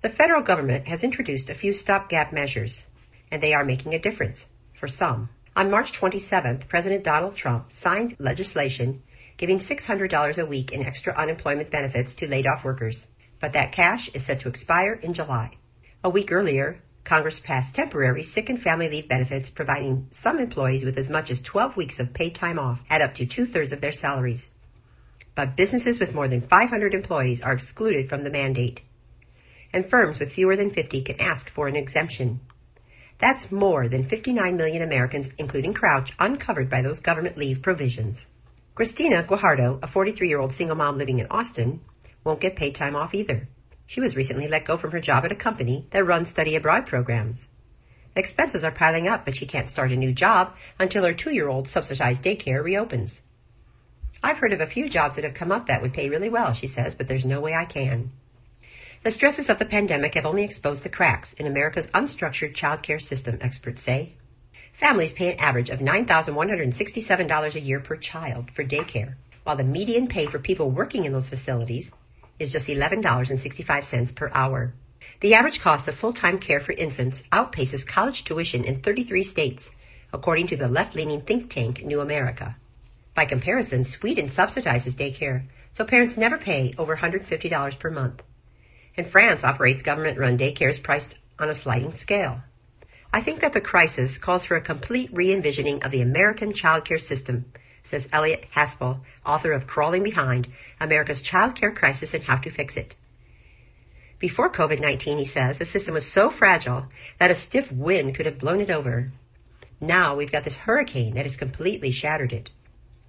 The federal government has introduced a few stopgap measures, and they are making a difference for some. On March 27th, President Donald Trump signed legislation giving $600 a week in extra unemployment benefits to laid-off workers, but that cash is set to expire in July. A week earlier, Congress passed temporary sick and family leave benefits, providing some employees with as much as 12 weeks of paid time off at up to 2/3 of their salaries. But businesses with more than 500 employees are excluded from the mandate, and firms with fewer than 50 can ask for an exemption. That's more than 59 million Americans, including Crouch, uncovered by those government leave provisions. Christina Guajardo, a 43-year-old single mom living in Austin, won't get paid time off either. She was recently let go from her job at a company that runs study abroad programs. Expenses are piling up, but she can't start a new job until her 2-year-old subsidized daycare reopens. I've heard of a few jobs that have come up that would pay really well, she says, but there's no way I can. The stresses of the pandemic have only exposed the cracks in America's unstructured child care system, experts say. Families pay an average of $9,167 a year per child for daycare, while the median pay for people working in those facilities is just $11.65 per hour. The average cost of full-time care for infants outpaces college tuition in 33 states, according to the left-leaning think tank New America. By comparison, Sweden subsidizes daycare, so parents never pay over $150 per month. And France operates government-run daycares priced on a sliding scale. I think that the crisis calls for a complete re-envisioning of the American child care system, says Elliot Haspel, author of Crawling Behind, America's Child Care Crisis and How to Fix It. Before COVID-19, he says, the system was so fragile that a stiff wind could have blown it over. Now we've got this hurricane that has completely shattered it.